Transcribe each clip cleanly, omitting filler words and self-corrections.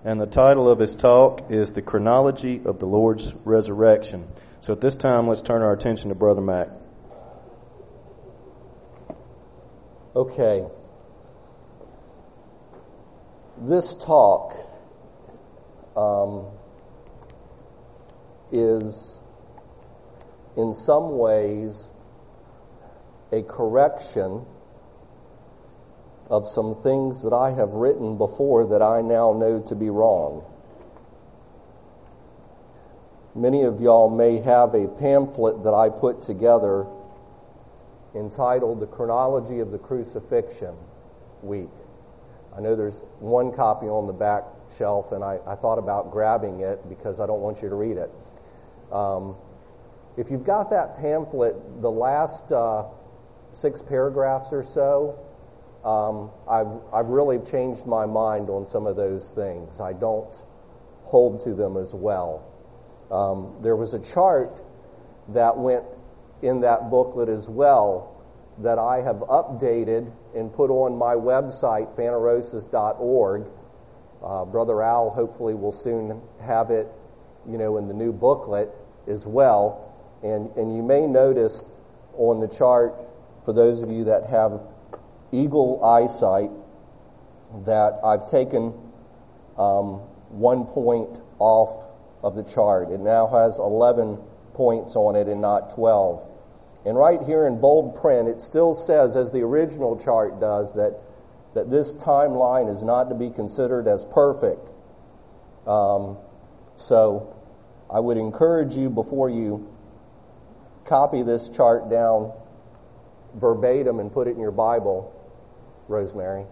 And the title of his talk is The Chronology of the Lord's Resurrection. So at this time, let's turn our attention to Brother Mac. Okay. This talk is in some ways a correction of some things that I have written before that I now know to be wrong. Many of y'all may have a pamphlet that I put together entitled The Chronology of the Crucifixion Week. I know there's one copy on the back shelf, and I thought about grabbing it because I don't want you to read it. If you've got that pamphlet, the last 6 paragraphs or so, I've really changed my mind on some of those things. I don't hold to them as well. There was a chart that went in that booklet as well that I have updated and put on my website, phanerosis.org. Brother Al hopefully will soon have it, in the new booklet as well. And you may notice on the chart, for those of you that have eagle eyesight, that I've taken 1 point off of the chart. It now has 11 points on it and not 12. And right here in bold print, it still says, as the original chart does, that this timeline is not to be considered as perfect. So I would encourage you, before you copy this chart down verbatim and put it in your Bible, Rosemary,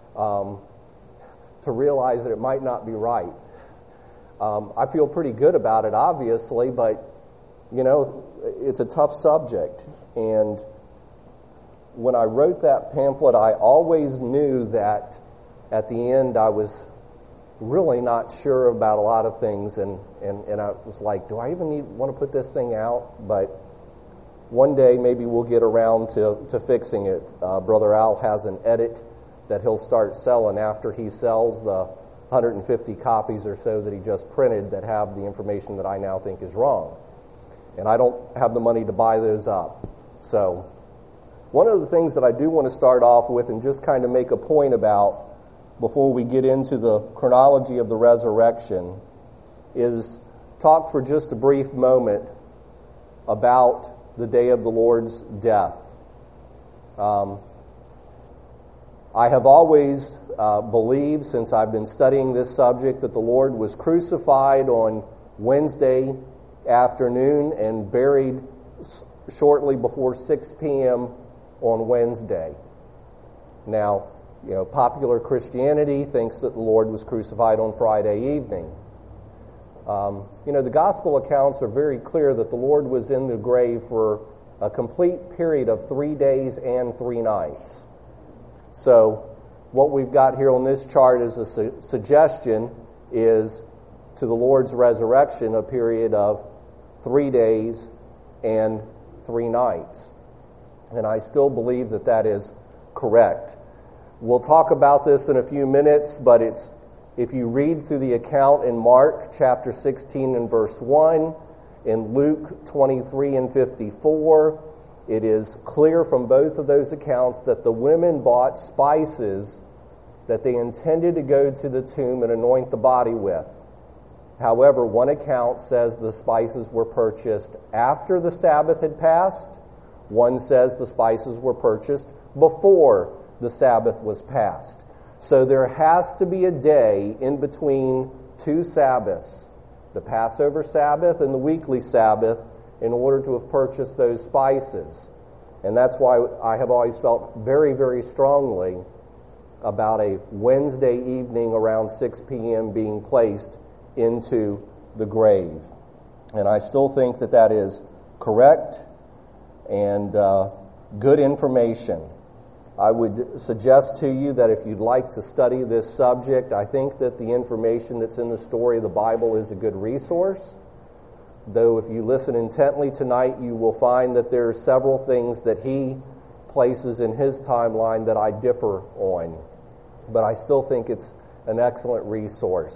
to realize that it might not be right. I feel pretty good about it, obviously, but, it's a tough subject. And when I wrote that pamphlet, I always knew that at the end I was really not sure about a lot of things, and I was like, do I even want to put this thing out? But one day maybe we'll get around to fixing it. Brother Al has an edit that he'll start selling after he sells the 150 copies or so that he just printed that have the information that I now think is wrong. And I don't have the money to buy those up. So one of the things that I do want to start off with and just kind of make a point about before we get into the chronology of the resurrection is talk for just a brief moment about the day of the Lord's death. I have always believed, since I've been studying this subject, that the Lord was crucified on Wednesday afternoon and buried shortly before 6 p.m. on Wednesday. Now, popular Christianity thinks that the Lord was crucified on Friday evening. The gospel accounts are very clear that the Lord was in the grave for a complete period of 3 days and 3 nights. So what we've got here on this chart as a suggestion is to the Lord's resurrection a period of 3 days and 3 nights. And I still believe that that is correct. We'll talk about this in a few minutes, but if you read through the account in Mark chapter 16 and verse 1, in Luke 23 and 54, it is clear from both of those accounts that the women bought spices that they intended to go to the tomb and anoint the body with. However, one account says the spices were purchased after the Sabbath had passed. One says the spices were purchased before the Sabbath was passed. So there has to be a day in between 2 Sabbaths, the Passover Sabbath and the weekly Sabbath, in order to have purchased those spices. And that's why I have always felt very, very strongly about a Wednesday evening around 6 p.m. being placed into the grave. And I still think that that is correct and good information. I would suggest to you that if you'd like to study this subject, I think that the information that's in the story of the Bible is a good resource. Though if you listen intently tonight, you will find that there are several things that he places in his timeline that I differ on. But I still think it's an excellent resource.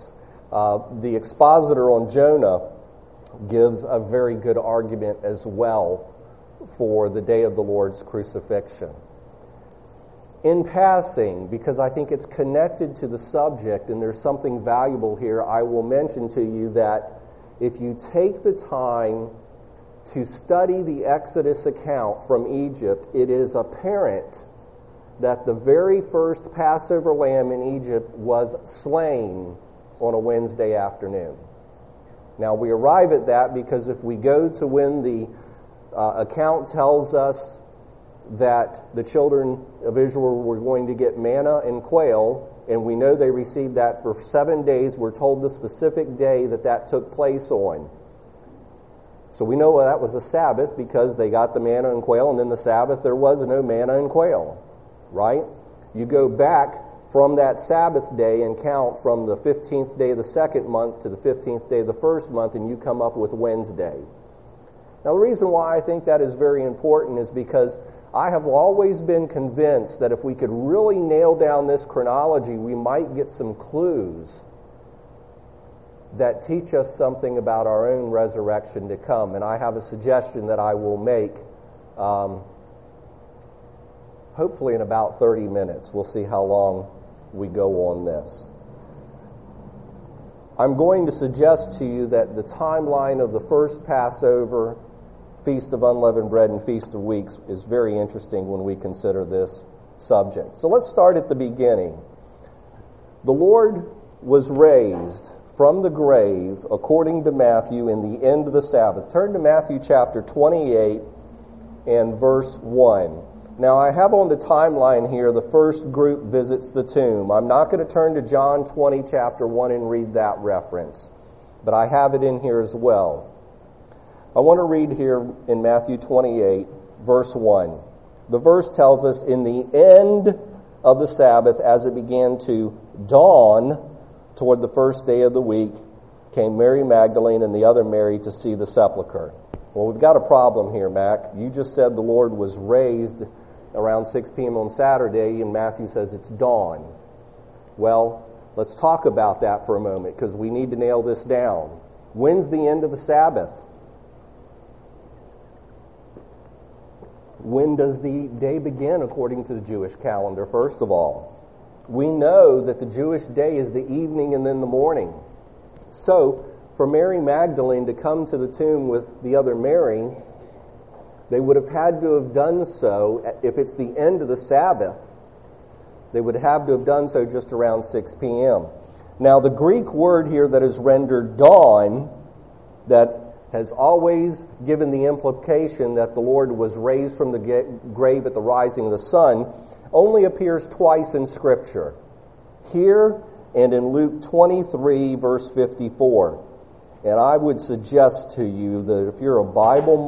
The expositor on Jonah gives a very good argument as well for the day of the Lord's crucifixion. In passing, because I think it's connected to the subject and there's something valuable here, I will mention to you that if you take the time to study the Exodus account from Egypt, it is apparent that the very first Passover lamb in Egypt was slain on a Wednesday afternoon. Now, we arrive at that because if we go to when the account tells us that the children of Israel were going to get manna and quail, and we know they received that for 7 days, we're told the specific day that took place on. So we know that was a Sabbath because they got the manna and quail, and then the Sabbath there was no manna and quail, right? You go back from that Sabbath day and count from the 15th day of the second month to the 15th day of the first month, and you come up with Wednesday. Now, the reason why I think that is very important is because I have always been convinced that if we could really nail down this chronology, we might get some clues that teach us something about our own resurrection to come. And I have a suggestion that I will make hopefully in about 30 minutes. We'll see how long we go on this. I'm going to suggest to you that the timeline of the first Passover, Feast of Unleavened Bread, and Feast of Weeks is very interesting when we consider this subject. So let's start at the beginning. The Lord was raised from the grave, according to Matthew, in the end of the Sabbath. Turn to Matthew chapter 28 and verse 1. Now, I have on the timeline here, the first group visits the tomb. I'm not going to turn to John 20, chapter 1, and read that reference, but I have it in here as well. I want to read here in Matthew 28, verse 1. The verse tells us, in the end of the Sabbath, as it began to dawn toward the first day of the week, came Mary Magdalene and the other Mary to see the sepulchre. Well, we've got a problem here, Mac. You just said the Lord was raised around 6 p.m. on Saturday, and Matthew says it's dawn. Well, let's talk about that for a moment, because we need to nail this down. When's the end of the Sabbath? When does the day begin according to the Jewish calendar, first of all? We know that the Jewish day is the evening and then the morning. So, for Mary Magdalene to come to the tomb with the other Mary, they would have had to have done so, if it's the end of the Sabbath, they would have to have done so just around 6 p.m. Now, the Greek word here that is rendered dawn, that has always given the implication that the Lord was raised from the grave at the rising of the sun, only appears twice in Scripture. Here and in Luke 23, verse 54. And I would suggest to you that if you're a Bible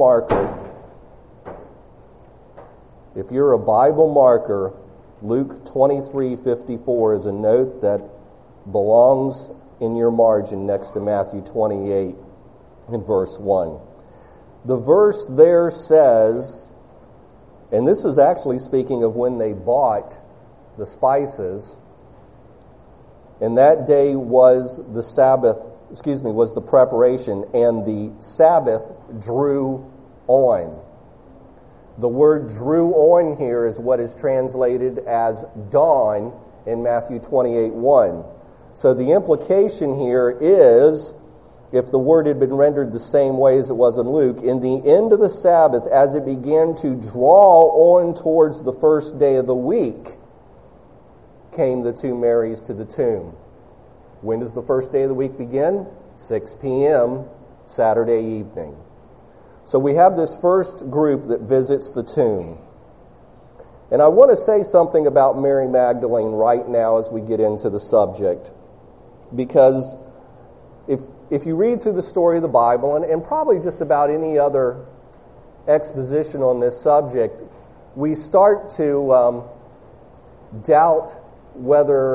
marker, Luke 23:54 is a note that belongs in your margin next to Matthew 28 in verse 1. The verse there says, and this is actually speaking of when they bought the spices, and that day was the the preparation, and the Sabbath drew on. The word drew on here is what is translated as dawn in Matthew 28:1. So the implication here is, if the word had been rendered the same way as it was in Luke, in the end of the Sabbath, as it began to draw on towards the first day of the week, came the two Marys to the tomb. When does the first day of the week begin? 6 p.m. Saturday evening. So we have this first group that visits the tomb. And I want to say something about Mary Magdalene right now as we get into the subject. Because if you read through the story of the Bible, and probably just about any other exposition on this subject, we start to doubt whether,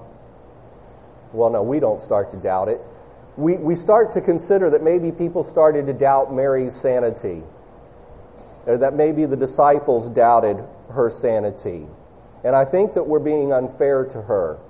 we don't start to doubt it. We start to consider that maybe people started to doubt Mary's sanity, or that maybe the disciples doubted her sanity. And I think that we're being unfair to her.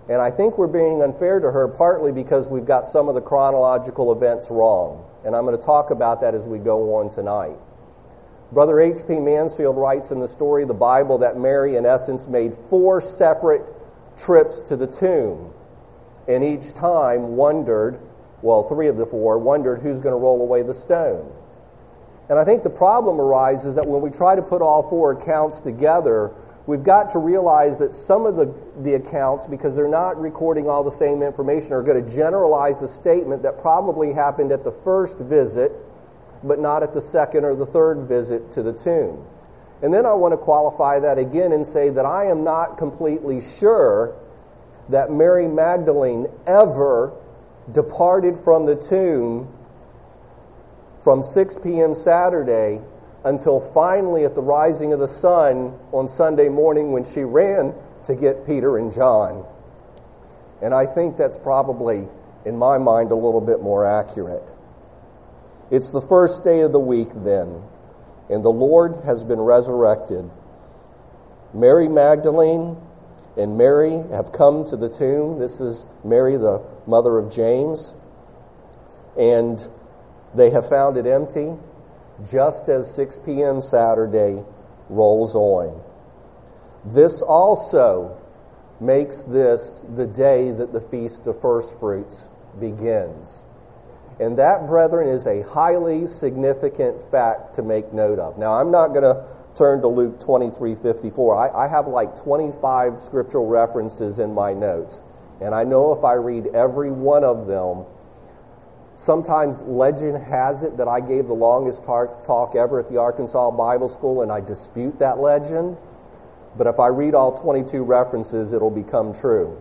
And I think we're being unfair to her partly because we've got some of the chronological events wrong. And I'm going to talk about that as we go on tonight. Brother H.P. Mansfield writes in the story of the Bible that Mary, in essence, made 4 separate trips to the tomb. And each time wondered, 3 of the 4, wondered who's going to roll away the stone. And I think the problem arises that when we try to put all 4 accounts together, we've got to realize that some of the accounts, because they're not recording all the same information, are going to generalize a statement that probably happened at the first visit, but not at the second or the third visit to the tomb. And then I want to qualify that again and say that I am not completely sure that Mary Magdalene ever departed from the tomb from 6 p.m. Saturday until finally at the rising of the sun on Sunday morning when she ran to get Peter and John. And I think that's probably, in my mind, a little bit more accurate. It's the first day of the week then, and the Lord has been resurrected. Mary Magdalene and Mary have come to the tomb. This is Mary, the mother of James. And they have found it empty, just as 6 p.m. Saturday rolls on. This also makes this the day that the Feast of First Fruits begins. And that, brethren, is a highly significant fact to make note of. Now, I'm not going to turn to Luke 23:54. I have like 25 scriptural references in my notes. And I know if I read every one of them, sometimes legend has it that I gave the longest talk ever at the Arkansas Bible School, and I dispute that legend. But if I read all 22 references, it'll become true.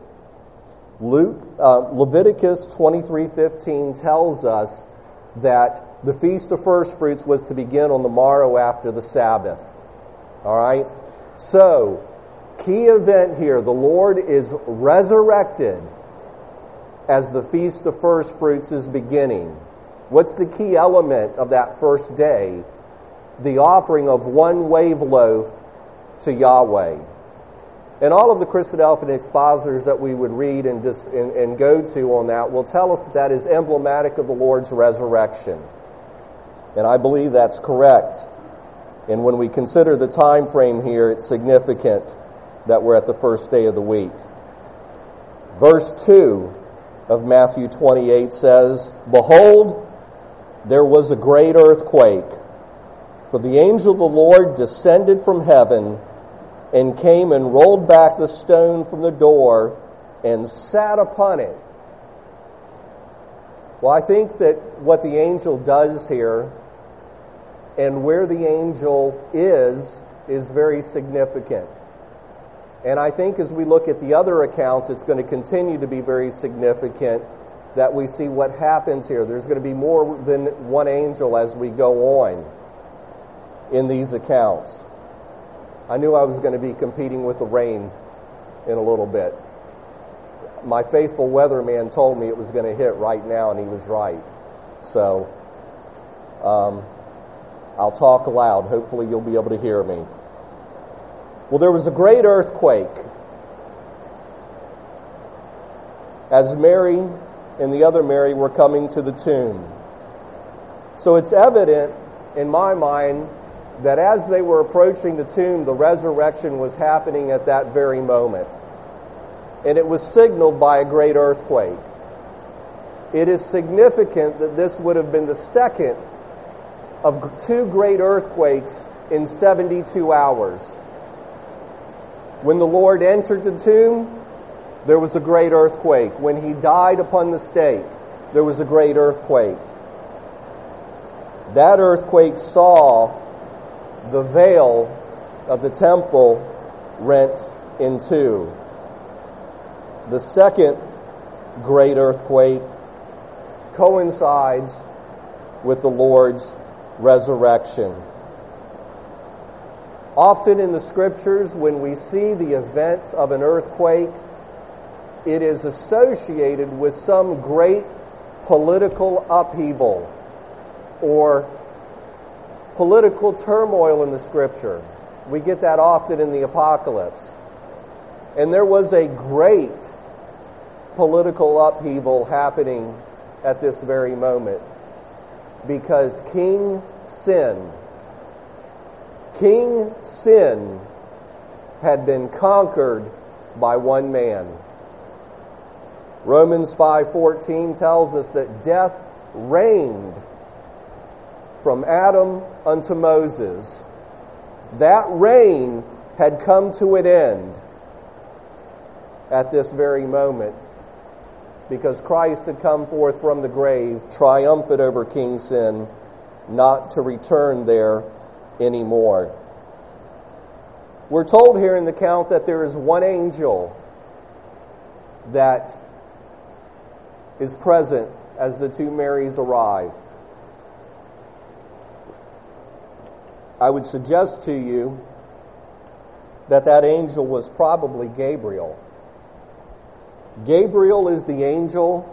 Leviticus 23:15 tells us that the Feast of First Fruits was to begin on the morrow after the Sabbath. All right? So, key event here, the Lord is resurrected as the Feast of First Fruits is beginning. What's the key element of that first day? The offering of 1 wave loaf to Yahweh. And all of the Christadelphian expositors that we would read and go to on that will tell us that is emblematic of the Lord's resurrection. And I believe that's correct. And when we consider the time frame here, it's significant that we're at the first day of the week. Verse 2 of Matthew 28 says, "Behold, there was a great earthquake, for the angel of the Lord descended from heaven and came and rolled back the stone from the door and sat upon it." Well, I think that what the angel does here and where the angel is very significant. And I think as we look at the other accounts, it's going to continue to be very significant that we see what happens here. There's going to be more than one angel as we go on in these accounts. I knew I was going to be competing with the rain in a little bit. My faithful weatherman told me it was going to hit right now, and he was right. So, I'll talk aloud. Hopefully you'll be able to hear me. Well, there was a great earthquake as Mary and the other Mary were coming to the tomb. So it's evident in my mind that as they were approaching the tomb, the resurrection was happening at that very moment. And it was signaled by a great earthquake. It is significant that this would have been the second of 2 great earthquakes in 72 hours. When the Lord entered the tomb, there was a great earthquake. When He died upon the stake, there was a great earthquake. That earthquake saw the veil of the temple rent in 2. The second great earthquake coincides with the Lord's resurrection. Often in the Scriptures, when we see the events of an earthquake, it is associated with some great political upheaval or political turmoil in the Scripture. We get that often in the Apocalypse. And there was a great political upheaval happening at this very moment, because King Sin had been conquered by one man. Romans 5:14 tells us that death reigned from Adam unto Moses. That reign had come to an end at this very moment, because Christ had come forth from the grave, triumphant over King Sin, not to return there anymore. We're told here in the account that there is one angel that is present as the two Marys arrive. I would suggest to you that angel was probably Gabriel. Gabriel is the angel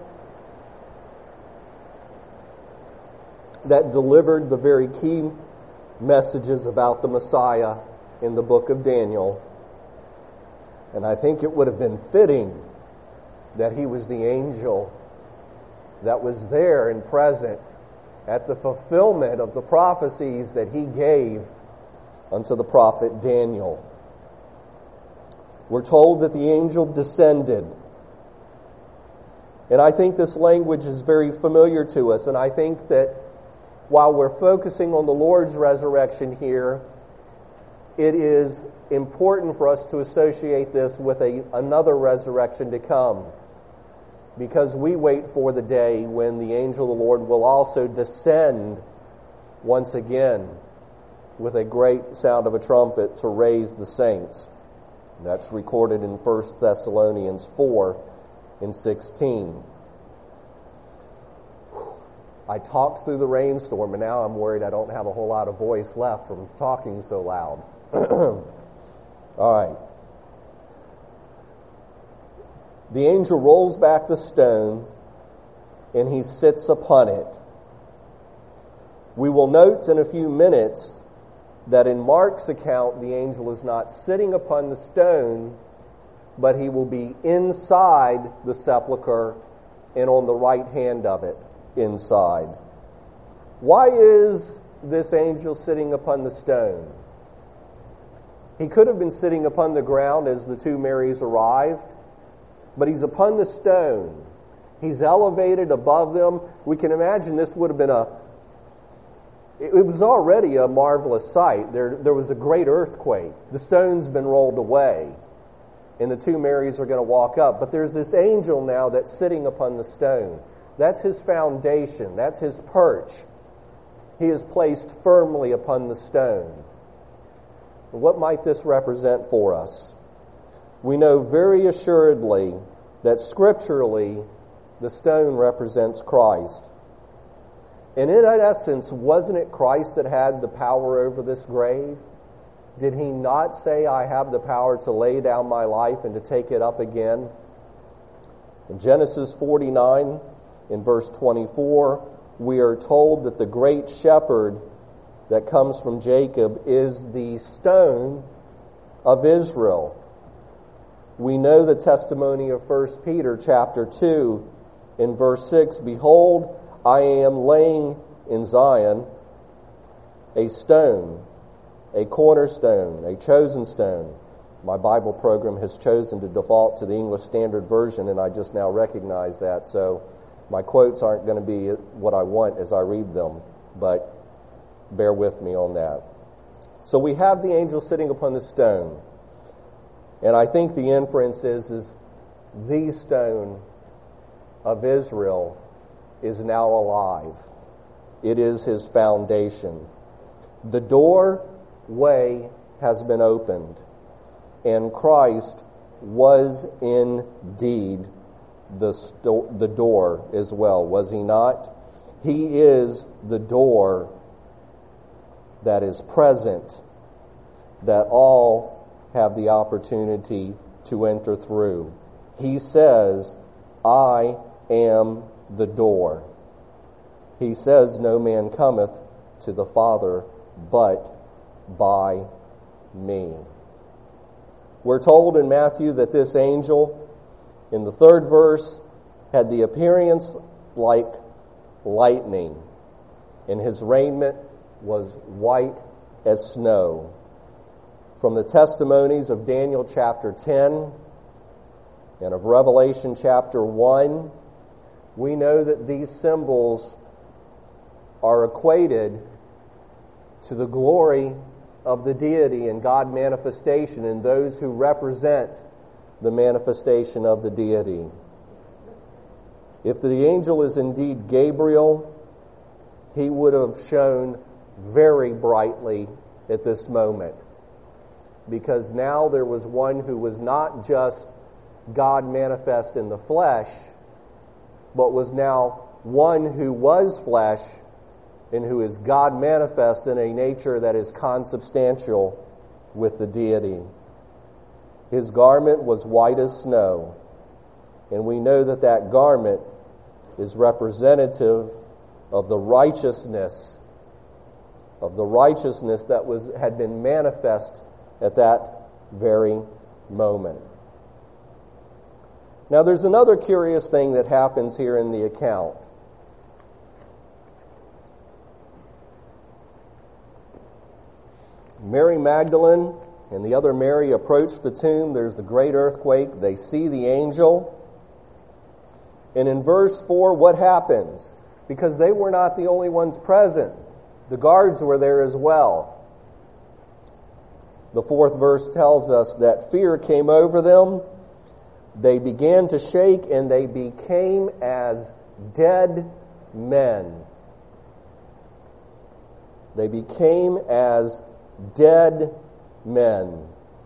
that delivered the very key messages about the Messiah in the book of Daniel. And I think it would have been fitting that he was the angel that was there and present at the fulfillment of the prophecies that he gave unto the prophet Daniel. We're told that the angel descended. And I think this language is very familiar to us, and I think that while we're focusing on the Lord's resurrection here, it is important for us to associate this with another resurrection to come, because we wait for the day when the angel of the Lord will also descend once again with a great sound of a trumpet to raise the saints. That's recorded in 1 Thessalonians 4:16. I talked through the rainstorm, and now I'm worried I don't have a whole lot of voice left from talking so loud. All right. The angel rolls back the stone, and he sits upon it. We will note in a few minutes that in Mark's account, the angel is not sitting upon the stone, but he will be inside the sepulcher and on the right hand of it, inside. Why is this angel sitting upon the stone? He could have been sitting upon the ground as the two Marys arrived, but he's upon the stone. He's elevated above them. We can imagine this would have been it was already a marvelous sight. There was a great earthquake. The stone's been rolled away, and the two Marys are going to walk up. But there's this angel now that's sitting upon the stone. That's his foundation. That's his perch. He is placed firmly upon the stone. What might this represent for us? We know very assuredly that scripturally the stone represents Christ. And in essence, wasn't it Christ that had the power over this grave? Did he not say, I have the power to lay down my life and to take it up again? In Genesis 49, in verse 24, we are told that the great shepherd that comes from Jacob is the stone of Israel. We know the testimony of 1 Peter chapter 2 in verse 6, Behold, I am laying in Zion a stone, a cornerstone, a chosen stone. My Bible program has chosen to default to the English Standard Version, and I just now recognize that, so my quotes aren't going to be what I want as I read them, but bear with me on that. So we have the angel sitting upon the stone, and I think the inference is the stone of Israel is now alive. It is his foundation. The doorway has been opened, and Christ was indeed the door as well, was he not? He is the door that is present, that all have the opportunity to enter through. He says, I am the door. He says, no man cometh to the Father but by me. We're told in Matthew that this angel In the third verse, had the appearance like lightning, and his raiment was white as snow. From the testimonies of Daniel chapter 10 and of Revelation chapter 1, we know that these symbols are equated to the glory of the deity and God manifestation and those who represent the manifestation of the deity. If the angel is indeed Gabriel, he would have shone very brightly at this moment, because now there was one who was not just God manifest in the flesh, but was now one who was flesh and who is God manifest in a nature that is consubstantial with the deity. His garment was white as snow, and we know that that garment is representative of the righteousness that had been manifest at that very moment. Now, there's another curious thing that happens here in the account. Mary Magdalene and the other Mary approach the tomb. There's the great earthquake. They see the angel. And in verse 4, what happens? Because they were not the only ones present. The guards were there as well. The fourth verse tells us that fear came over them. They began to shake, and they became as dead men. They became as dead men.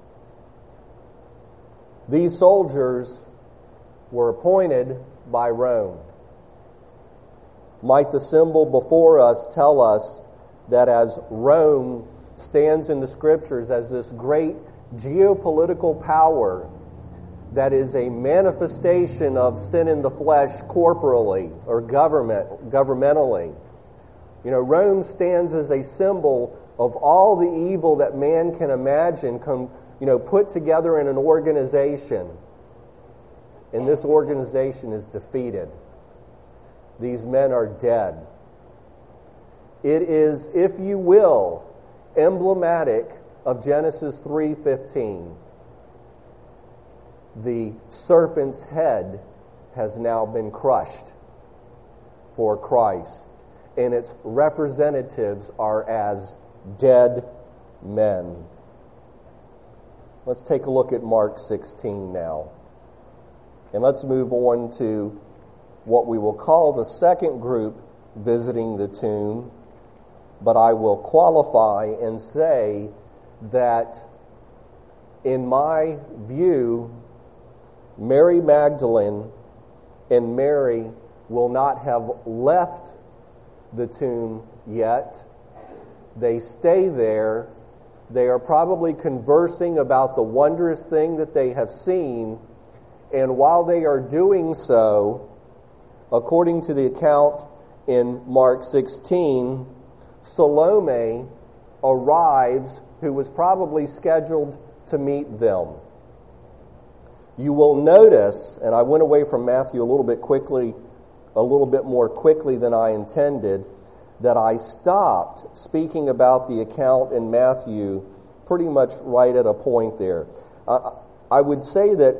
These soldiers were appointed by Rome. Might the symbol before us tell us that as Rome stands in the Scriptures as this great geopolitical power that is a manifestation of sin in the flesh corporally or governmentally. You know, Rome stands as a symbol of all the evil that man can imagine put together in an organization. And this organization is defeated. These men are dead. It is, if you will, emblematic of Genesis 3:15. The serpent's head has now been crushed for Christ, and its representatives are as dead men. Let's take a look at Mark 16 now. And let's move on to what we will call the second group visiting the tomb, but I will qualify and say that in my view, Mary Magdalene and Mary will not have left the tomb yet. They stay there. They are probably conversing about the wondrous thing that they have seen. And while they are doing so, according to the account in Mark 16, Salome arrives, who was probably scheduled to meet them. You will notice, and I went away from Matthew a little bit more quickly than I intended, that I stopped speaking about the account in Matthew pretty much right at a point there. I would say that,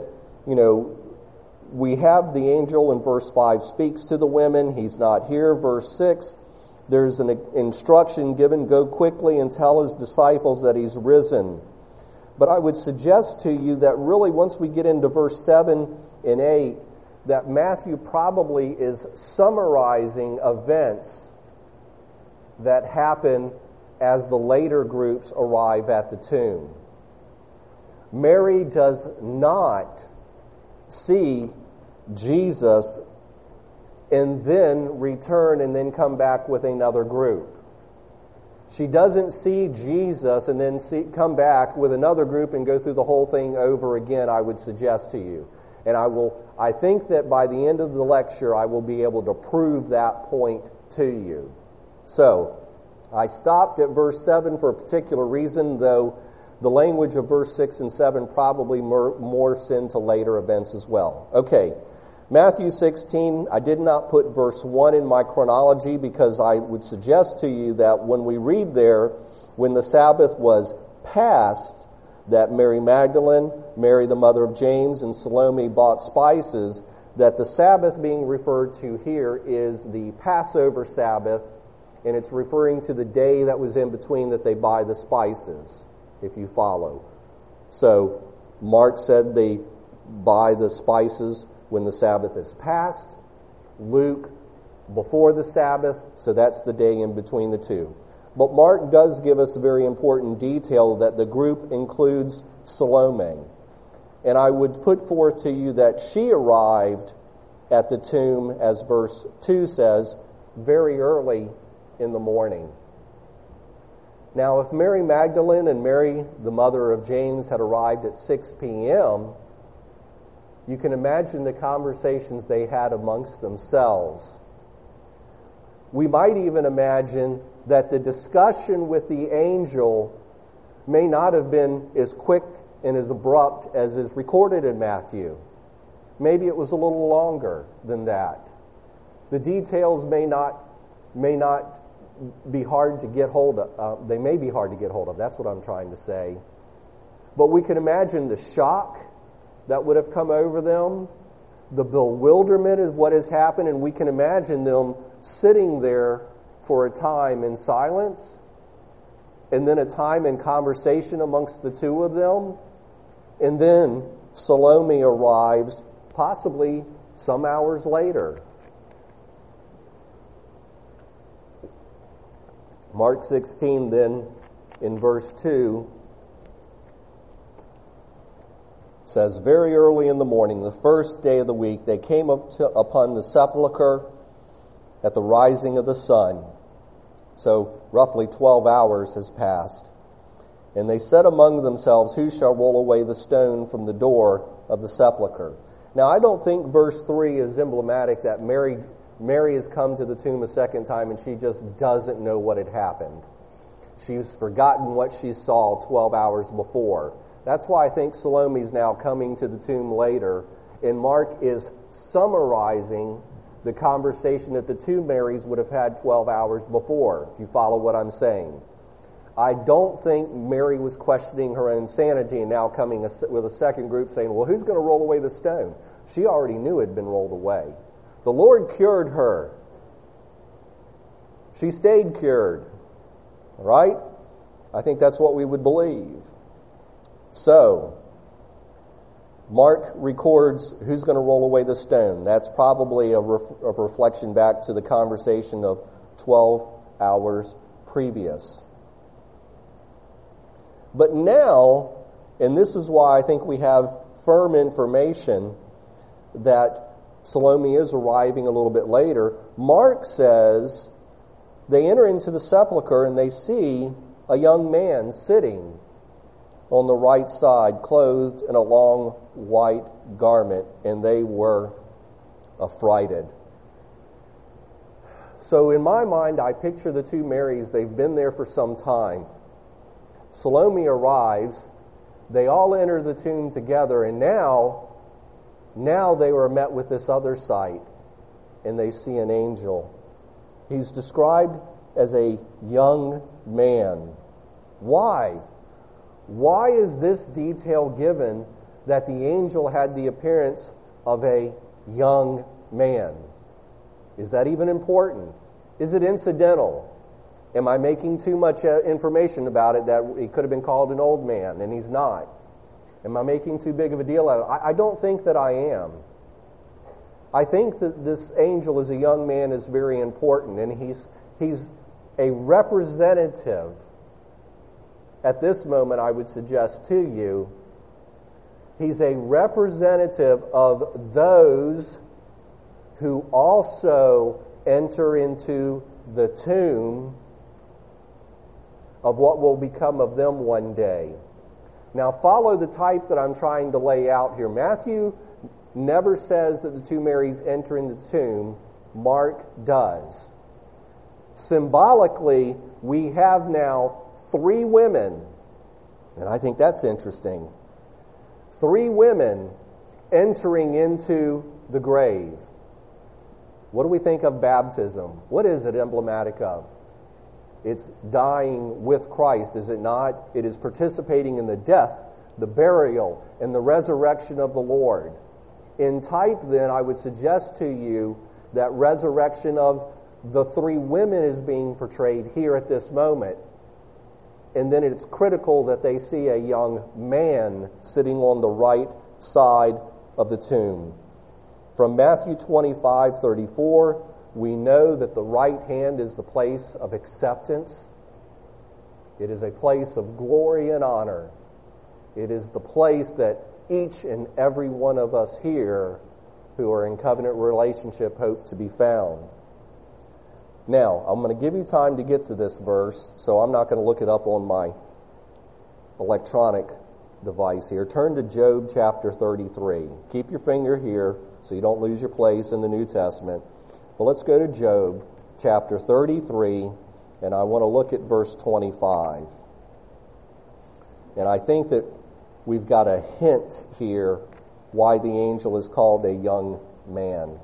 we have the angel in verse 5 speaks to the women. He's not here. Verse 6, there's an instruction given, go quickly and tell his disciples that he's risen. But I would suggest to you that really once we get into verse 7 and 8, that Matthew probably is summarizing events that happen as the later groups arrive at the tomb. Mary does not see Jesus and then return and then come back with another group. She doesn't see Jesus and then come back with another group and go through the whole thing over again, I would suggest to you. And I think that by the end of the lecture, I will be able to prove that point to you. So, I stopped at verse 7 for a particular reason, though the language of verse 6 and 7 probably morphs into later events as well. Okay, Matthew 16, I did not put verse 1 in my chronology because I would suggest to you that when we read there, when the Sabbath was passed, that Mary Magdalene, Mary the mother of James, and Salome bought spices, that the Sabbath being referred to here is the Passover Sabbath, and it's referring to the day that was in between that they buy the spices, if you follow. So Mark said they buy the spices when the Sabbath is passed. Luke, before the Sabbath, so that's the day in between the two. But Mark does give us a very important detail that the group includes Salome. And I would put forth to you that she arrived at the tomb, as verse 2 says, very early in the morning. Now, if Mary Magdalene and Mary, the mother of James, had arrived at 6 p.m., you can imagine the conversations they had amongst themselves. We might even imagine that the discussion with the angel may not have been as quick and as abrupt as is recorded in Matthew. Maybe it was a little longer than that. The details may not be hard to get hold of. They may be hard to get hold of. That's what I'm trying to say. But we can imagine the shock that would have come over them. The bewilderment is what has happened, and we can imagine them sitting there for a time in silence, and then a time in conversation amongst the two of them, and then Salome arrives possibly some hours later. Mark 16 then, in verse 2, says, very early in the morning, the first day of the week, they came upon the sepulchre at the rising of the sun. So roughly 12 hours has passed. And they said among themselves, who shall roll away the stone from the door of the sepulchre? Now, I don't think verse 3 is emblematic that Mary has come to the tomb a second time and she just doesn't know what had happened. She's forgotten what she saw 12 hours before. That's why I think Salome's now coming to the tomb later, and Mark is summarizing the conversation that the two Marys would have had 12 hours before, if you follow what I'm saying. I don't think Mary was questioning her own sanity and now coming with a second group saying, well, who's going to roll away the stone? She already knew it had been rolled away. The Lord cured her. She stayed cured. Right? I think that's what we would believe. So, Mark records who's going to roll away the stone. That's probably a reflection back to the conversation of 12 hours previous. But now, and this is why I think we have firm information that Salome is arriving a little bit later, Mark says they enter into the sepulchre and they see a young man sitting on the right side, clothed in a long white garment, and they were affrighted. So in my mind, I picture the two Marys. They've been there for some time. Salome arrives. They all enter the tomb together, and now they were met with this other sight, and they see an angel. He's described as a young man. Why? Why is this detail given that the angel had the appearance of a young man? Is that even important? Is it incidental? Am I making too much information about it that he could have been called an old man and he's not? Am I making too big of a deal out of it? I don't think that I am. I think that this angel as a young man is very important, and he's a representative. At this moment, I would suggest to you, he's a representative of those who also enter into the tomb of what will become of them one day. Now, follow the type that I'm trying to lay out here. Matthew never says that the two Marys enter into the tomb. Mark does. Symbolically, we have now three women And I think that's interesting. 3 women entering into the grave. What do we think of baptism? What is it emblematic of? It's dying with Christ, is it not? It is participating in the death, the burial, and the resurrection of the Lord. In type, then, I would suggest to you that resurrection of the 3 women is being portrayed here at this moment. And then it's critical that they see a young man sitting on the right side of the tomb. From Matthew 25:34, we know that the right hand is the place of acceptance. It is a place of glory and honor. It is the place that each and every one of us here who are in covenant relationship hope to be found. Now, I'm going to give you time to get to this verse, so I'm not going to look it up on my electronic device here. Turn to Job chapter 33. Keep your finger here so you don't lose your place in the New Testament. But let's go to Job chapter 33, and I want to look at verse 25. And I think that we've got a hint here why the angel is called a young man.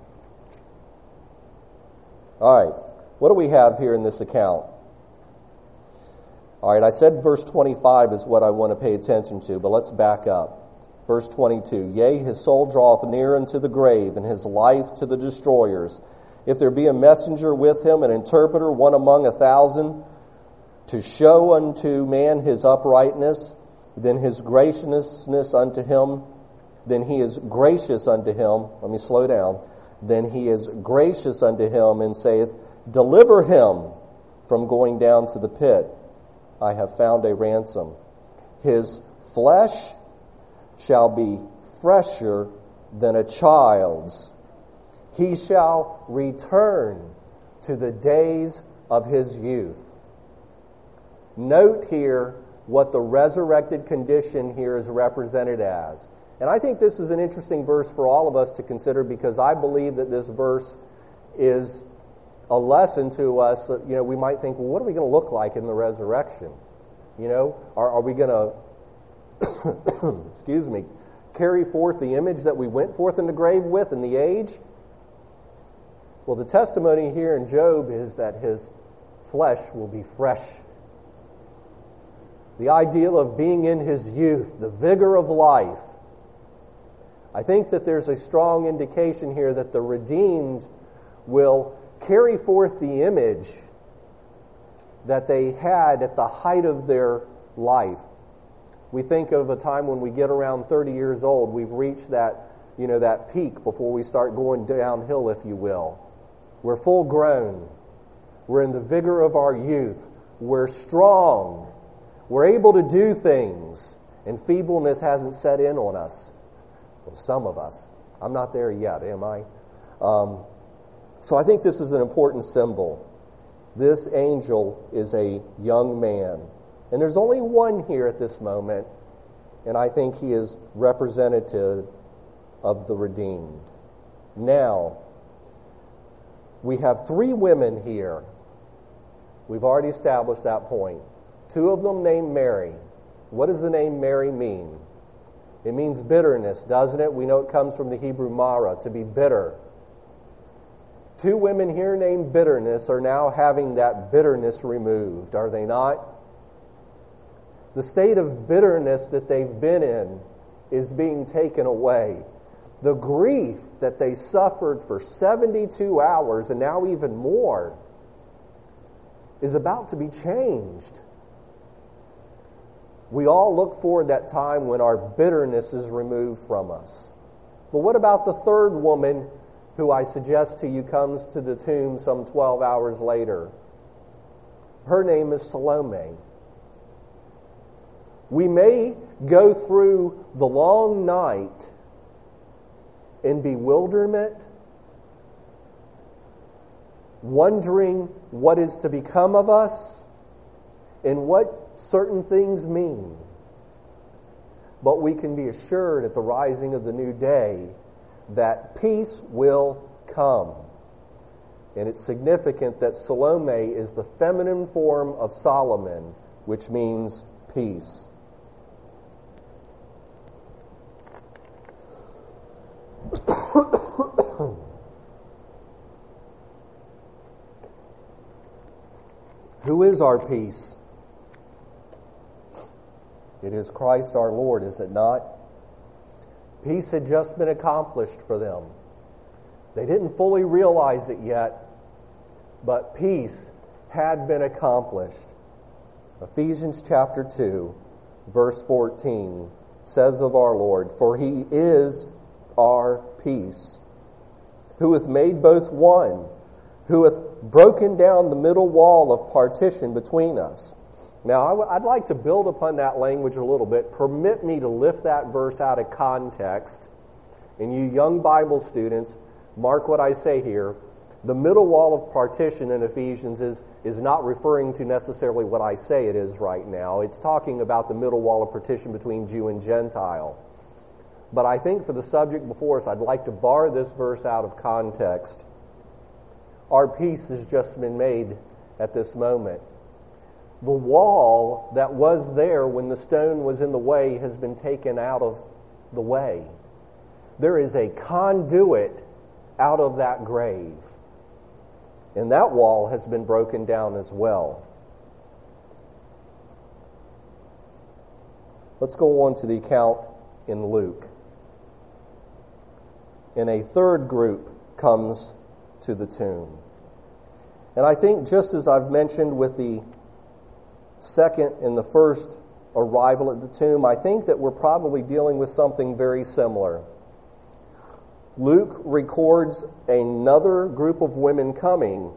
All right, what do we have here in this account? All right, I said verse 25 is what I want to pay attention to, but let's back up. Verse 22, yea, his soul draweth near unto the grave, and his life to the destroyers. If there be a messenger with him, an interpreter, one among 1,000, to show unto man his uprightness, then his graciousness unto him, then he is gracious unto him. Let me slow down. Then he is gracious unto him, and saith, deliver him from going down to the pit. I have found a ransom. His flesh shall be fresher than a child's. He shall return to the days of his youth. Note here what the resurrected condition here is represented as. And I think this is an interesting verse for all of us to consider, because I believe that this verse is a lesson to us. You know, we might think, well, what are we going to look like in the resurrection? You know, are we going to, excuse me, carry forth the image that we went forth in the grave with in the age? Well, the testimony here in Job is that his flesh will be fresh. The ideal of being in his youth, the vigor of life. I think that there's a strong indication here that the redeemed will carry forth the image that they had at the height of their life. We think of a time when we get around 30 years old, we've reached that, that peak before we start going downhill, if you will. We're full grown. We're in the vigor of our youth. We're strong. We're able to do things. And feebleness hasn't set in on us. Well, some of us. I'm not there yet, am I? So I think this is an important symbol. This angel is a young man. And there's only one here at this moment, and I think he is representative of the redeemed. Now, we have 3 women here. We've already established that point. 2 of them named Mary. What does the name Mary mean? It means bitterness, doesn't it? We know it comes from the Hebrew mara, to be bitter. 2 women here named bitterness are now having that bitterness removed, are they not? The state of bitterness that they've been in is being taken away. The grief that they suffered for 72 hours, and now even more, is about to be changed. We all look forward to that time when our bitterness is removed from us. But what about the 3rd woman who I suggest to you comes to the tomb some 12 hours later? Her name is Salome. We may go through the long night in bewilderment, wondering what is to become of us and what certain things mean. But we can be assured at the rising of the new day that peace will come. And it's significant that Salome is the feminine form of Solomon, which means peace. Who is our peace? It is Christ our Lord, is it not? Peace had just been accomplished for them. They didn't fully realize it yet, but peace had been accomplished. Ephesians chapter 2, verse 14 says of our Lord, "For He is our peace, who hath made both one, who hath broken down the middle wall of partition between us." Now, I'd like to build upon that language a little bit. Permit me to lift that verse out of context. And you young Bible students, mark what I say here. The middle wall of partition in Ephesians is not referring to necessarily what I say it is right now. It's talking about the middle wall of partition between Jew and Gentile. But I think for the subject before us, I'd like to borrow this verse out of context. Our peace has just been made at this moment. The wall that was there when the stone was in the way has been taken out of the way. There is a conduit out of that grave. And that wall has been broken down as well. Let's go on to the account in Luke. And a third group comes to the tomb. And I think just as I've mentioned with the second and the first arrival at the tomb, I think that we're probably dealing with something very similar. Luke records another group of women coming,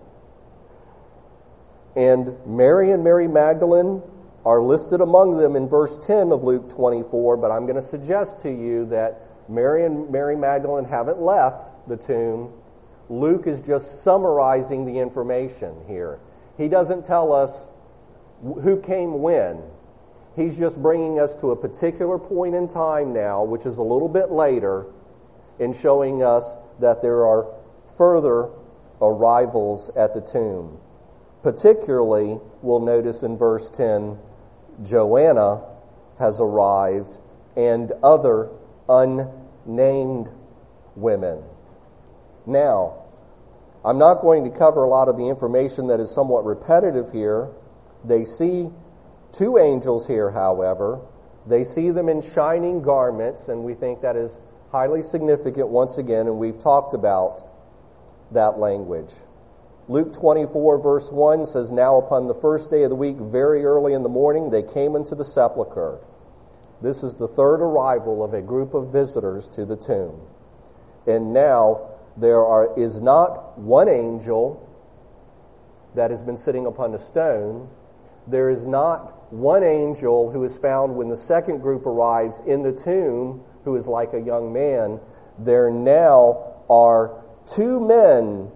and Mary Magdalene are listed among them in verse 10 of Luke 24, but I'm going to suggest to you that Mary and Mary Magdalene haven't left the tomb. Luke is just summarizing the information here. He doesn't tell us who came when. He's just bringing us to a particular point in time now, which is a little bit later, in showing us that there are further arrivals at the tomb. Particularly, we'll notice in verse 10, Joanna has arrived and other unnamed women. Now, I'm not going to cover a lot of the information that is somewhat repetitive here. They see two angels here, however. They see them in shining garments, and we think that is highly significant once again, and we've talked about that language. Luke 24 verse 1 says, "Now upon the first day of the week, very early in the morning, they came into the sepulchre." This is the third arrival of a group of visitors to the tomb. And now there is not one angel that has been sitting upon a stone. There is not one angel who is found when the second group arrives in the tomb, who is like a young man. There now are two men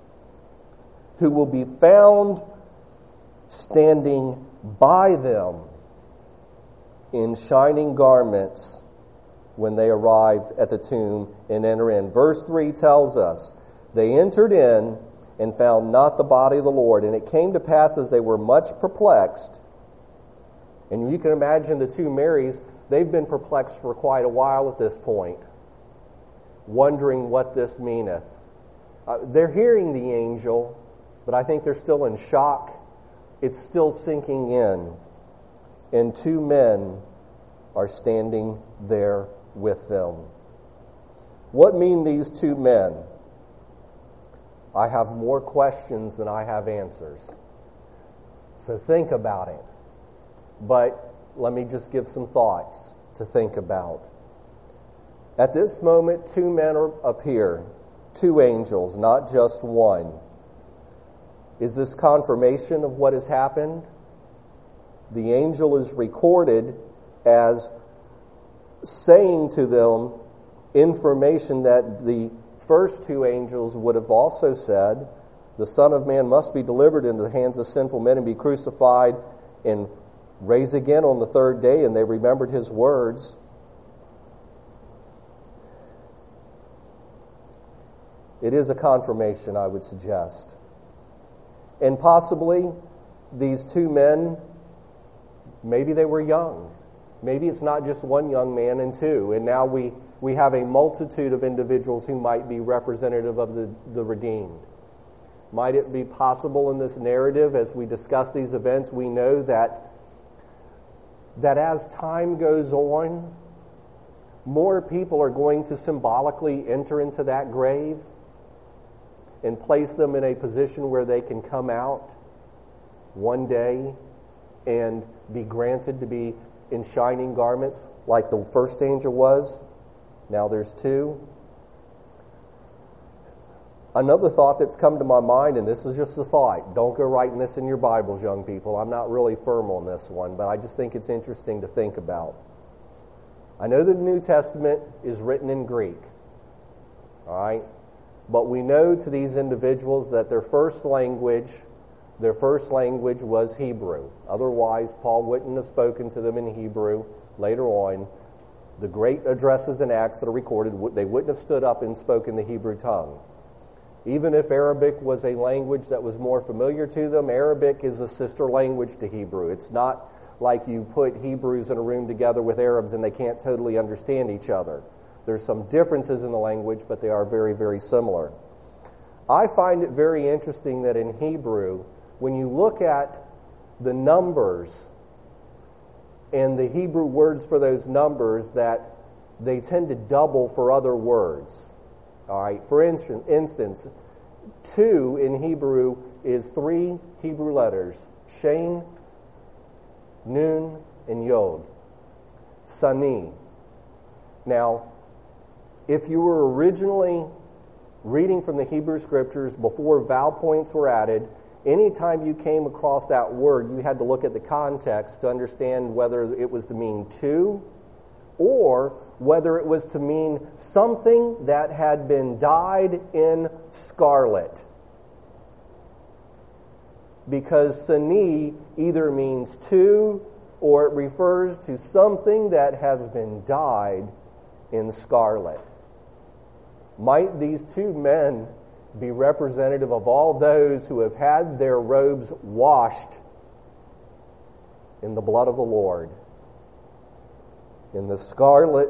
who will be found standing by them in shining garments when they arrive at the tomb and enter in. Verse 3 tells us, "They entered in and found not the body of the Lord. And it came to pass as they were much perplexed," and you can imagine the two Marys, they've been perplexed for quite a while at this point, wondering what this meaneth. They're hearing the angel, but I think they're still in shock. It's still sinking in. And two men are standing there with them. What mean these two men? I have more questions than I have answers. So think about it. But let me just give some thoughts to think about. At this moment, two men appear. Two angels, not just one. Is this confirmation of what has happened? The angel is recorded as saying to them information that the first two angels would have also said. The Son of Man must be delivered into the hands of sinful men and be crucified and raised again on the third day, and they remembered his words. It is a confirmation, I would suggest. And possibly these two men, maybe they were young. Maybe it's not just one young man and two. And now we have a multitude of individuals who might be representative of the redeemed. Might it be possible in this narrative, as we discuss these events, we know that as time goes on, more people are going to symbolically enter into that grave and place them in a position where they can come out one day and be granted to be in shining garments like the first angel was. Now there's two. Another thought that's come to my mind, and this is just a thought. Don't go writing this in your Bibles, young people. I'm not really firm on this one, but I just think it's interesting to think about. I know that the New Testament is written in Greek, all right? But we know to these individuals that their first language was Hebrew. Otherwise, Paul wouldn't have spoken to them in Hebrew later on. The great addresses and acts that are recorded, they wouldn't have stood up and spoken the Hebrew tongue. Even if Arabic was a language that was more familiar to them, Arabic is a sister language to Hebrew. It's not like you put Hebrews in a room together with Arabs and they can't totally understand each other. There's some differences in the language, but they are very, very similar. I find it very interesting that in Hebrew, when you look at the numbers and the Hebrew words for those numbers, that they tend to double for other words. All right. For instance, 2 in Hebrew is 3 Hebrew letters: Shin, Nun, and Yod. Sani. Now, if you were originally reading from the Hebrew Scriptures before vowel points were added, anytime you came across that word, you had to look at the context to understand whether it was to mean 2 or whether it was to mean something that had been dyed in scarlet. Because Sani either means 2 or it refers to something that has been dyed in scarlet. Might these 2 men be representative of all those who have had their robes washed in the blood of the Lord, in the scarlet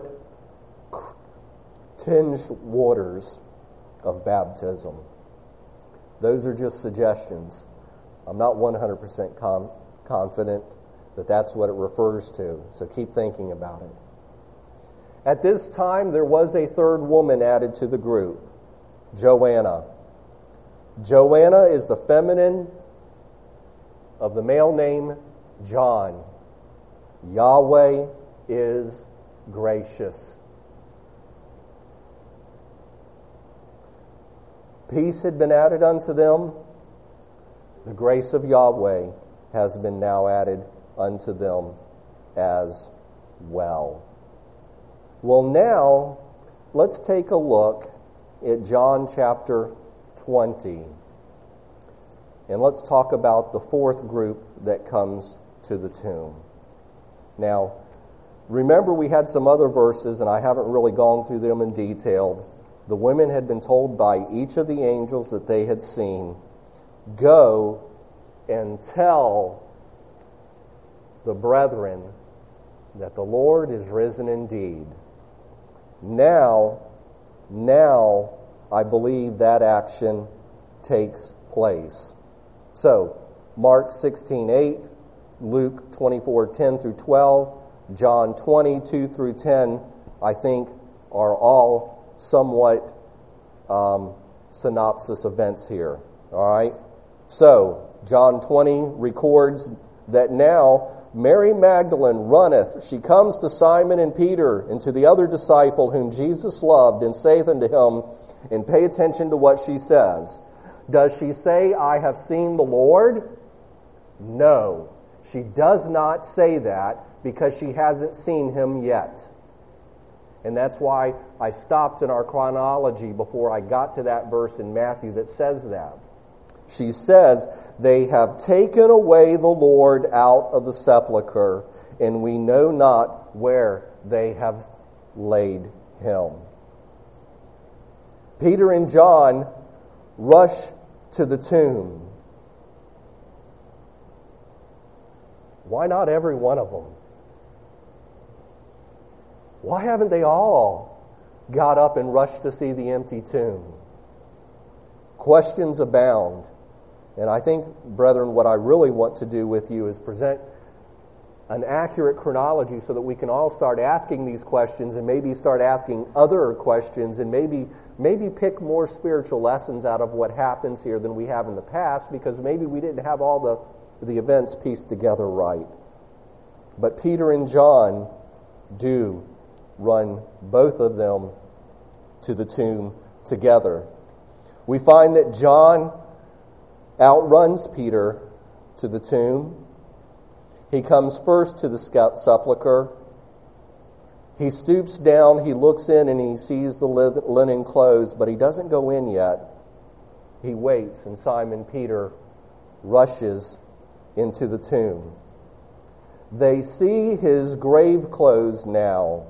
tinged waters of baptism? Those are just suggestions. I'm not 100% confident that that's what it refers to, so keep thinking about it. At this time, there was a third woman added to the group, Joanna. Joanna is the feminine of the male name John. Yahweh is gracious. Peace had been added unto them. The grace of Yahweh has been now added unto them as well. Well, now, let's take a look at John chapter 20. And let's talk about the fourth group that comes to the tomb. Now, remember we had some other verses, and I haven't really gone through them in detail. The women had been told by each of the angels that they had seen, "Go and tell the brethren that the Lord is risen indeed." Now, I believe that action takes place. So, Mark 16:8, Luke 24:10 through 12, John 20:2 through 10, I think are all somewhat synopsis events here. All right? So, John 20 records that now Mary Magdalene runneth. She comes to Simon and Peter and to the other disciple whom Jesus loved, and saith unto him, and pay attention to what she says. Does she say, "I have seen the Lord"? No. She does not say that because she hasn't seen him yet. And that's why I stopped in our chronology before I got to that verse in Matthew that says that. She says, "They have taken away the Lord out of the sepulchre, and we know not where they have laid him." Peter and John rush to the tomb. Why not every one of them? Why haven't they all got up and rushed to see the empty tomb? Questions abound. And I think, brethren, what I really want to do with you is present an accurate chronology so that we can all start asking these questions and maybe start asking other questions and maybe pick more spiritual lessons out of what happens here than we have in the past, because maybe we didn't have all the events pieced together right. But Peter and John do run both of them to the tomb together. We find that John outruns Peter to the tomb. He comes first to the sepulcher. He stoops down, he looks in, and he sees the linen clothes, but he doesn't go in yet. He waits, and Simon Peter rushes into the tomb. They see his grave clothes now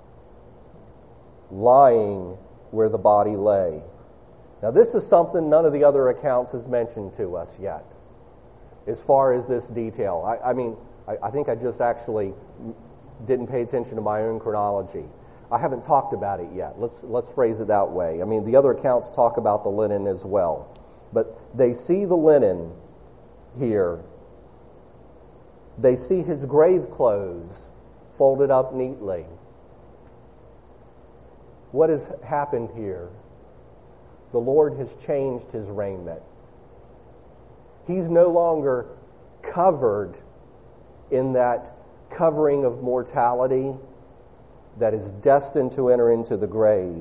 lying where the body lay. Now, this is something none of the other accounts has mentioned to us yet, as far as this detail. I think I just actually didn't pay attention to my own chronology. I haven't talked about it yet. Let's phrase it that way. The other accounts talk about the linen as well. But they see the linen here. They see his grave clothes folded up neatly. What has happened here? The Lord has changed his raiment. He's no longer covered in that covering of mortality that is destined to enter into the grave.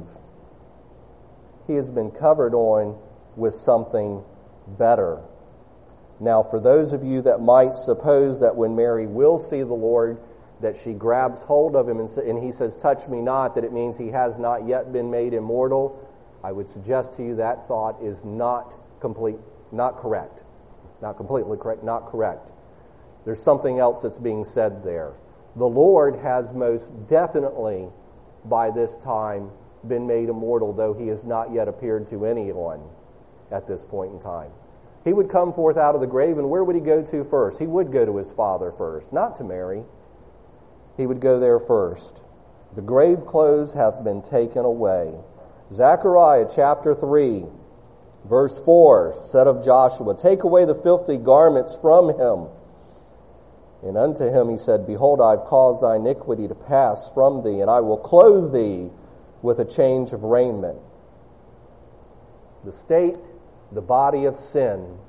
He has been covered on with something better. Now, for those of you that might suppose that when Mary will see the Lord, that she grabs hold of him and he says, "Touch me not," that it means he has not yet been made immortal, I would suggest to you that thought is not correct. Not completely correct, not correct. There's something else that's being said there. The Lord has most definitely, by this time, been made immortal, though he has not yet appeared to anyone at this point in time. He would come forth out of the grave, and where would he go to first? He would go to his Father first, not to Mary. He would go there first. The grave clothes have been taken away. Zechariah chapter 3, verse 4 said of Joshua, "Take away the filthy garments from him." And unto him he said, "Behold, I have caused thy iniquity to pass from thee, and I will clothe thee with a change of raiment." The state, the body of sin,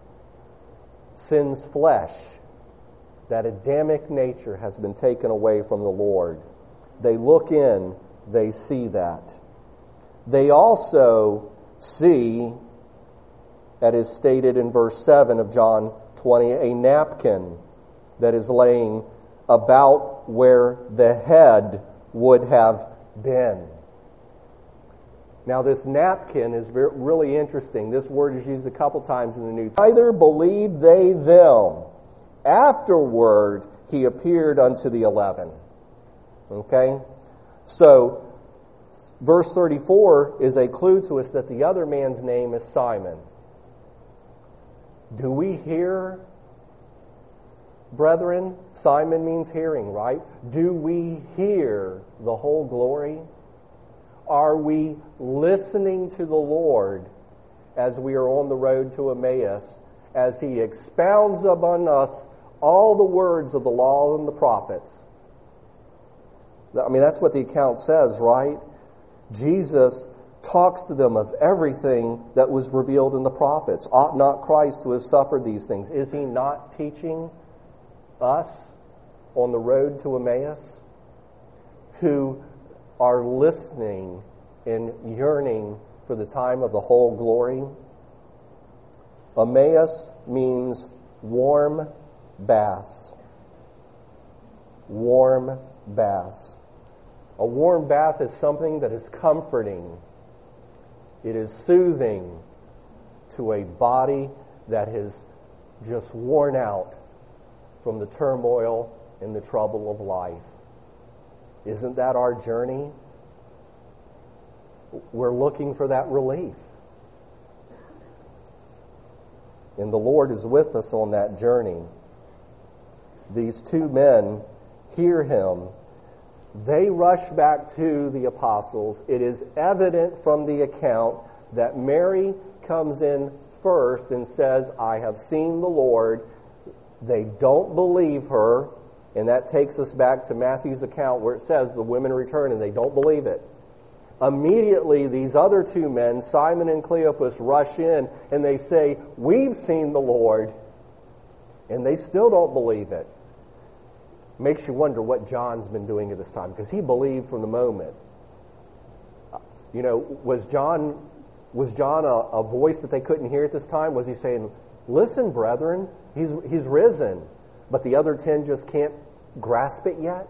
sin's flesh, that Adamic nature has been taken away from the Lord. They look in, they see that. They also see, as is stated in verse 7 of John 20, a napkin that is laying about where the head would have been. Now, this napkin is really interesting. This word is used a couple times in the New Testament. Neither believed they them. Afterward, he appeared unto the 11. Okay? So, verse 34 is a clue to us that the other man's name is Simon. Do we hear, brethren? Simon means hearing, right? Do we hear the whole glory? Are we listening to the Lord as we are on the road to Emmaus, as he expounds upon us all the words of the law and the prophets? That's what the account says, right? Jesus talks to them of everything that was revealed in the prophets. Ought not Christ to have suffered these things? Is he not teaching us on the road to Emmaus, who are listening and yearning for the time of the whole glory? Emmaus means warm baths. Warm baths. A warm bath is something that is comforting. It is soothing to a body that has just worn out from the turmoil and the trouble of life. Isn't that our journey? We're looking for that relief. And the Lord is with us on that journey. These two men hear him. They rush back to the apostles. It is evident from the account that Mary comes in first and says, I have seen the Lord. They don't believe her, and that takes us back to Matthew's account where it says the women return and they don't believe it. Immediately, these other two men, Simon and Cleopas, rush in and they say, we've seen the Lord, and they still don't believe it. Makes you wonder what John's been doing at this time, because he believed from the moment. Was John a voice that they couldn't hear at this time? Was he saying, listen, brethren, he's risen, but the other 10 just can't grasp it yet?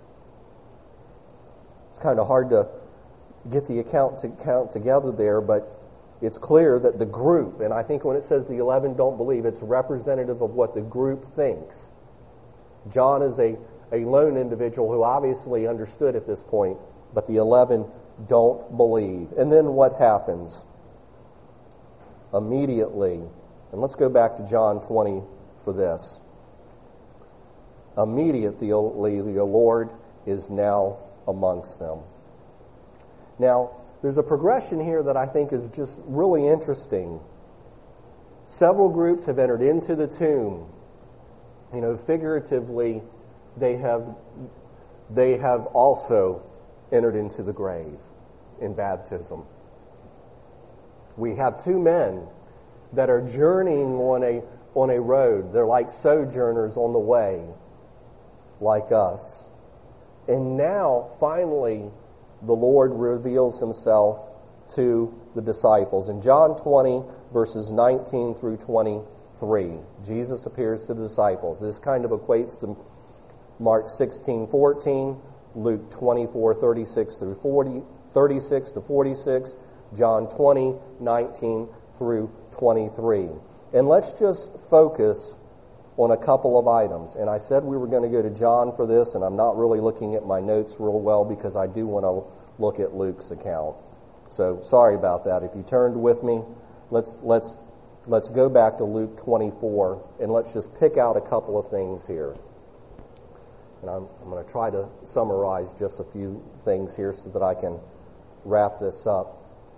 It's kind of hard to get the account together there, but it's clear that the group, and I think when it says the 11 don't believe, it's representative of what the group thinks. John is a lone individual who obviously understood at this point, but the 11 don't believe. And then what happens? Immediately, and let's go back to John 20 for this. Immediately, the Lord is now amongst them. Now, there's a progression here that I think is just really interesting. Several groups have entered into the tomb. Figuratively, they have also entered into the grave in baptism. We have two men that are journeying on a road. They're like sojourners on the way, like us. And now, finally, the Lord reveals himself to the disciples. In John 20, verses 19 through 23, Jesus appears to the disciples. This kind of equates to Mark 16:14, Luke 24:36 through 36 to 46, John 20:19 through 23. And let's just focus on a couple of items. And I said we were going to go to John for this, and I'm not really looking at my notes real well because I do want to look at Luke's account. So sorry about that. If you turned with me, let's go back to Luke 24, and let's just pick out a couple of things here. And I'm going to try to summarize just a few things here so that I can wrap this up.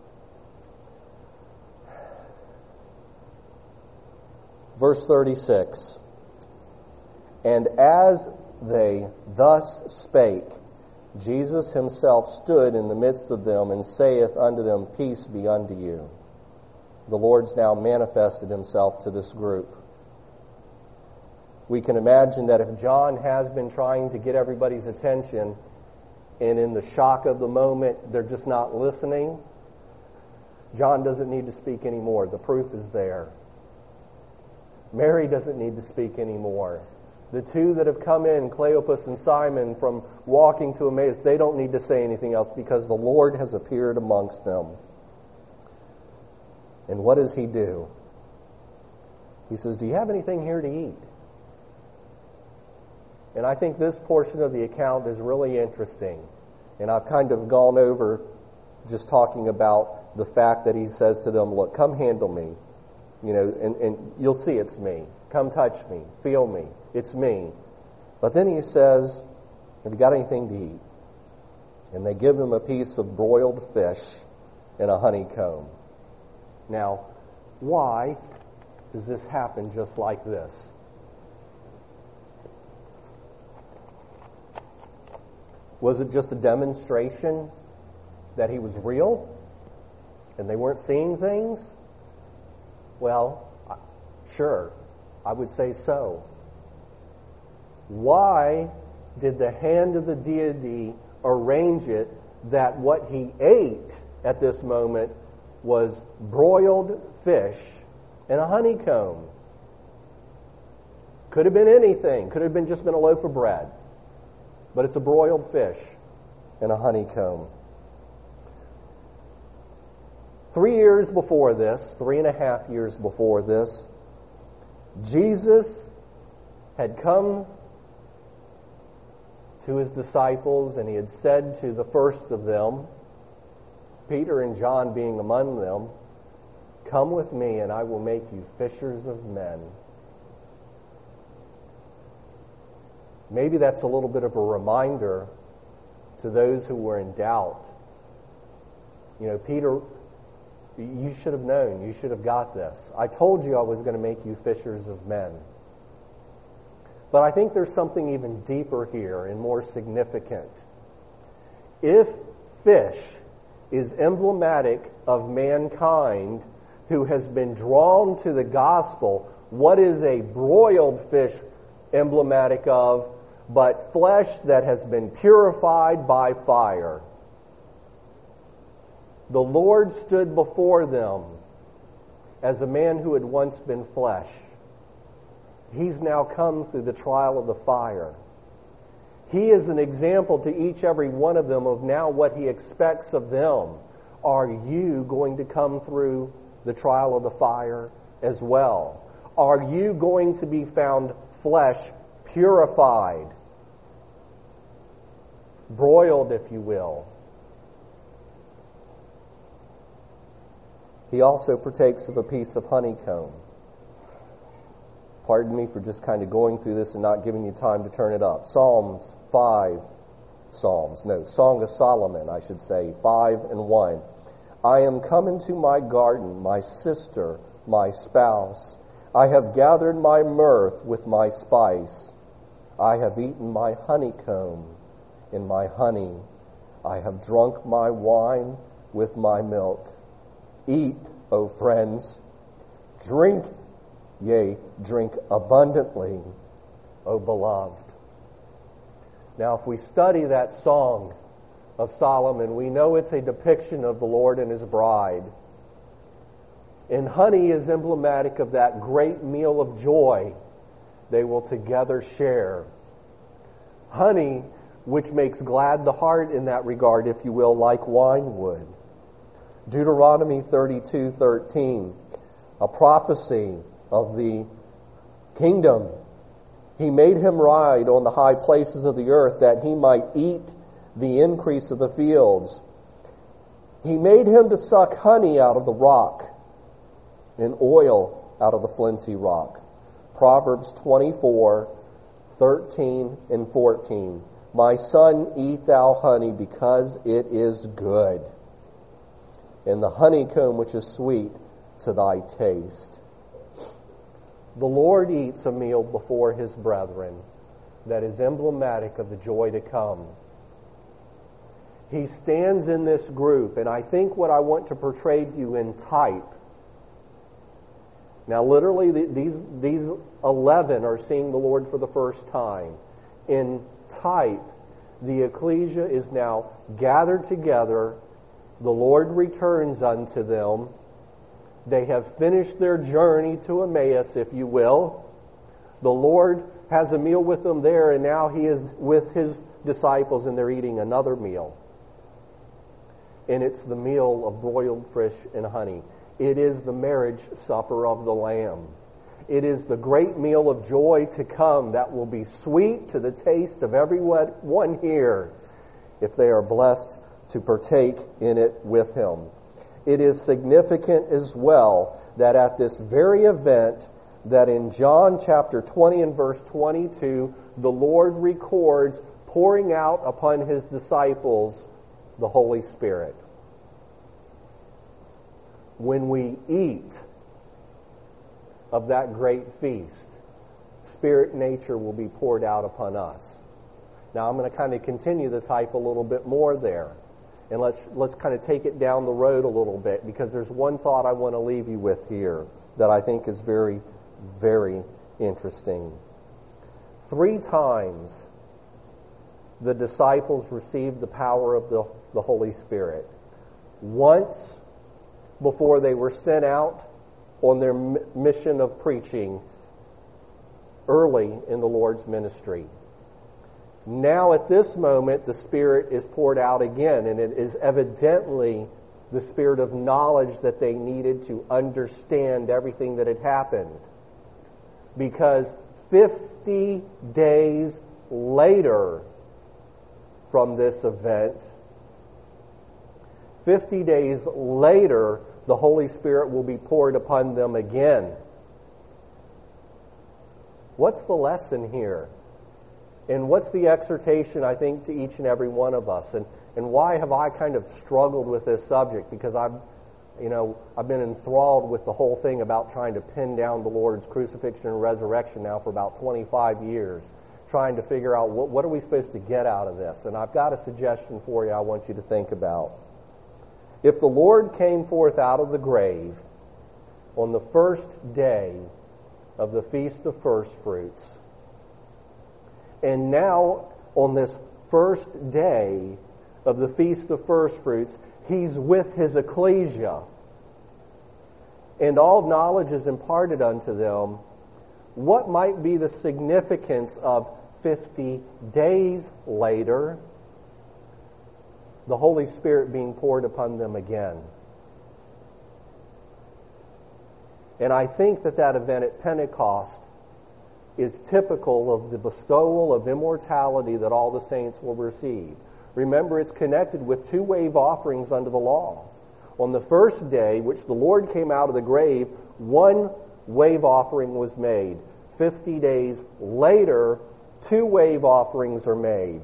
Verse 36. And as they thus spake, Jesus himself stood in the midst of them and saith unto them, Peace be unto you. The Lord's now manifested himself to this group. We can imagine that if John has been trying to get everybody's attention, and in the shock of the moment, they're just not listening, John doesn't need to speak anymore. The proof is there. Mary doesn't need to speak anymore. The two that have come in, Cleopas and Simon, from walking to Emmaus, they don't need to say anything else because the Lord has appeared amongst them. And what does he do? He says, do you have anything here to eat? And I think this portion of the account is really interesting. And I've kind of gone over just talking about the fact that he says to them, look, come handle me. And you'll see it's me. Come touch me. Feel me. It's me. But then he says, have you got anything to eat? And they give him a piece of broiled fish and a honeycomb. Now, why does this happen just like this? Was it just a demonstration that he was real and they weren't seeing things? Well, sure, I would say so. Why did the hand of the deity arrange it that what he ate at this moment was broiled fish and a honeycomb? Could have been anything. Could have just been a loaf of bread. But it's a broiled fish and a honeycomb. 3 years before this, 3.5 years before this, Jesus had come to his disciples and he had said to the first of them, Peter and John being among them, come with me and I will make you fishers of men. Maybe that's a little bit of a reminder to those who were in doubt. Peter You should have known. You should have got this. I told you I was going to make you fishers of men. But I think there's something even deeper here and more significant. If fish is emblematic of mankind who has been drawn to the gospel, what is a broiled fish emblematic of but flesh that has been purified by fire? The Lord stood before them as a man who had once been flesh. He's now come through the trial of the fire. He is an example to each every one of them of now what he expects of them. Are you going to come through the trial of the fire as well? Are you going to be found flesh purified, broiled, if you will? He also partakes of a piece of honeycomb. Pardon me for just kind of going through this and not giving you time to turn it up. Song of Solomon, I should say, 5:1. I am come into my garden, my sister, my spouse. I have gathered my mirth with my spice. I have eaten my honeycomb in my honey. I have drunk my wine with my milk. Eat, O friends, drink, yea, drink abundantly, O beloved. Now, if we study that song of Solomon, we know it's a depiction of the Lord and His bride. And honey is emblematic of that great meal of joy they will together share. Honey, which makes glad the heart in that regard, if you will, like wine would. Deuteronomy 32:13, a prophecy of the kingdom. He made him ride on the high places of the earth that he might eat the increase of the fields. He made him to suck honey out of the rock and oil out of the flinty rock. Proverbs 24:13-14. My son, eat thou honey because it is good, and the honeycomb which is sweet to thy taste. The Lord eats a meal before His brethren that is emblematic of the joy to come. He stands in this group, and I think what I want to portray to you in type. Now, literally, these 11 are seeing the Lord for the first time. In type, the ecclesia is now gathered together. The Lord returns unto them. They have finished their journey to Emmaus, if you will. The Lord has a meal with them there, and now He is with His disciples, and they're eating another meal. And it's the meal of broiled fish and honey. It is the marriage supper of the Lamb. It is the great meal of joy to come that will be sweet to the taste of everyone here if they are blessed to partake in it with Him. It is significant as well that at this very event, that in John chapter 20 and verse 22, the Lord records pouring out upon His disciples the Holy Spirit. When we eat of that great feast, spirit nature will be poured out upon us. Now I'm going to kind of continue the type a little bit more there. And let's kind of take it down the road a little bit, because there's one thought I want to leave you with here that I think is very, very interesting. 3 times the disciples received the power of the Holy Spirit. Once before they were sent out on their mission of preaching early in the Lord's ministry. Now at this moment, the Spirit is poured out again, and it is evidently the Spirit of knowledge that they needed to understand everything that had happened. Because 50 days later from this event, 50 days later, the Holy Spirit will be poured upon them again. What's the lesson here? And what's the exhortation, I think, to each and every one of us? And why have I kind of struggled with this subject? Because I've been enthralled with the whole thing about trying to pin down the Lord's crucifixion and resurrection now for about 25 years, trying to figure out what are we supposed to get out of this. And I've got a suggestion for you I want you to think about. If the Lord came forth out of the grave on the first day of the Feast of First Fruits, and now on this first day of the Feast of First Fruits, He's with His ecclesia, and all knowledge is imparted unto them, what might be the significance of 50 days later, the Holy Spirit being poured upon them again? And I think that event at Pentecost is typical of the bestowal of immortality that all the saints will receive. Remember, it's connected with two wave offerings under the law. On the first day, which the Lord came out of the grave, one wave offering was made. 50 days later, two wave offerings are made.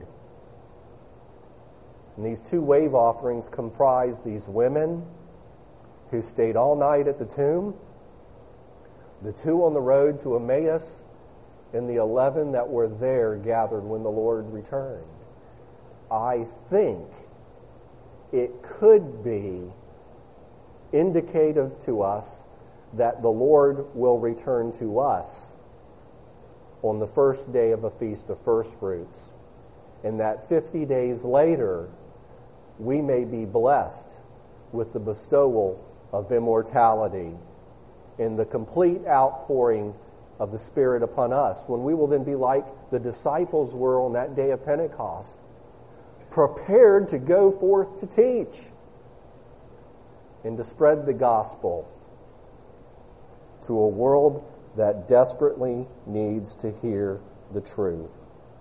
And these two wave offerings comprise these women who stayed all night at the tomb, the two on the road to Emmaus, and the 11 that were there gathered when the Lord returned. I think it could be indicative to us that the Lord will return to us on the first day of a Feast of First Fruits, and that 50 days later we may be blessed with the bestowal of immortality and the complete outpouring of the Spirit upon us, when we will then be like the disciples were on that day of Pentecost, prepared to go forth to teach and to spread the gospel to a world that desperately needs to hear the truth.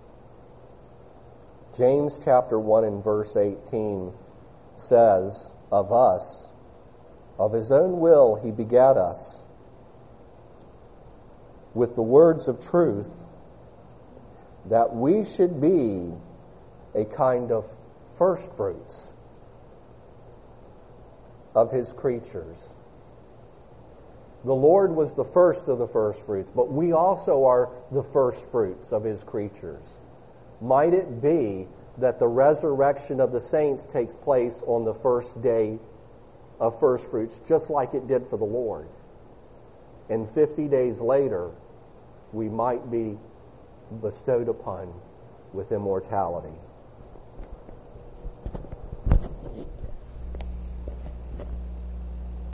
James chapter 1 and verse 18 says of us, of His own will He begat us with the words of truth, that we should be a kind of first fruits of His creatures. The Lord was the first of the first fruits, but we also are the first fruits of His creatures. Might it be that the resurrection of the saints takes place on the first day of first fruits, just like it did for the Lord? And 50 days later, we might be bestowed upon with immortality.